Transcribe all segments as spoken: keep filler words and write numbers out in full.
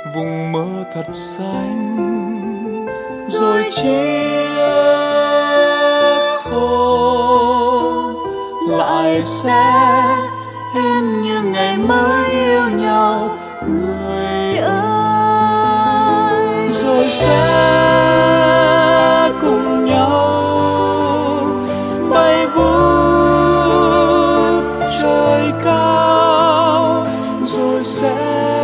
vùng mơ thật xanh, rồi chiếc hôn lại sẽ em như ngày mới yêu nhau người ơi, rồi sẽ cùng nhau bay vút trời cao, rồi sẽ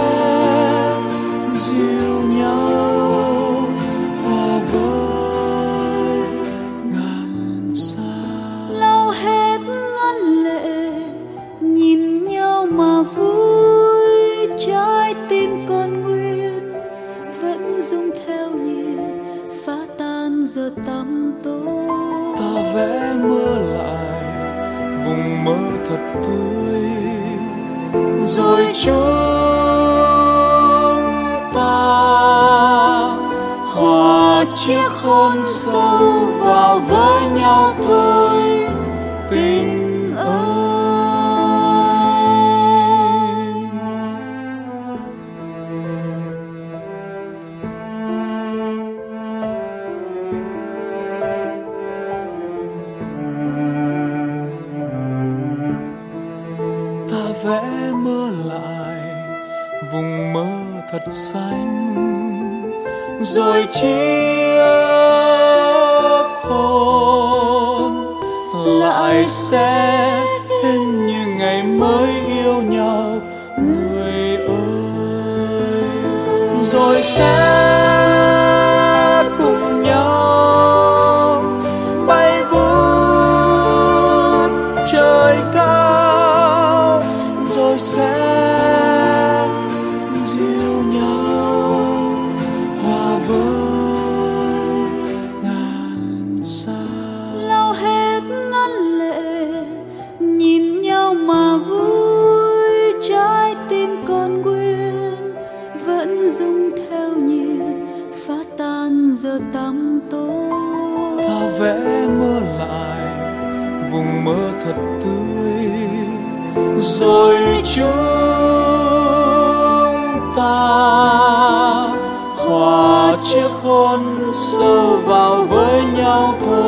dìu nhau hòa với ngàn sao. Lau hết ngân lệ nhìn nhau mà vui, trái tim còn nguyên vẫn rung theo nhịp phá tan giờ tăm tối. Ta vẽ mưa lại vùng mơ thật tươi, rồi chúng ta hòa chiếc hôn sâu vào với nhau thôi tình ơi. Ta vẽ mơ lại vùng mơ thật xanh, rồi chiếc hôn lại sẽ em như ngày mới yêu nhau người ơi, rồi sẽ cùng nhau bay vút trời cao, rồi sẽ dìu nhau hòa với ngàn sao. Lau hết ngân lệ nhìn nhau mà vui, trái tim còn nguyên vẫn rung theo nhịp phá tan giờ tăm tối. Ta vẽ mơ lại vùng mơ thật tươi, rồi chúng ta hòa chiếc hôn sâu vào với nhau thôi.